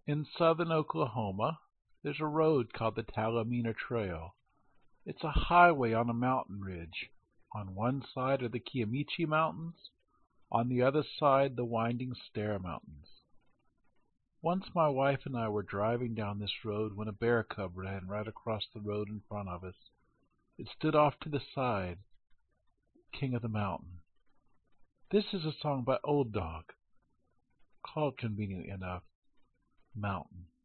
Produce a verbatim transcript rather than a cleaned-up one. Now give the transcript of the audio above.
In southern Oklahoma, there's a road called the Talamina Trail. It's a highway on a mountain ridge. On one side are the Kiamichi Mountains, on the other side the winding Stair Mountains. Once my wife and I were driving down this road when a bear cub ran right across the road in front of us. It stood off to the side, King of the Mountain. This is a song by Old Dog, called conveniently enough, Mountain.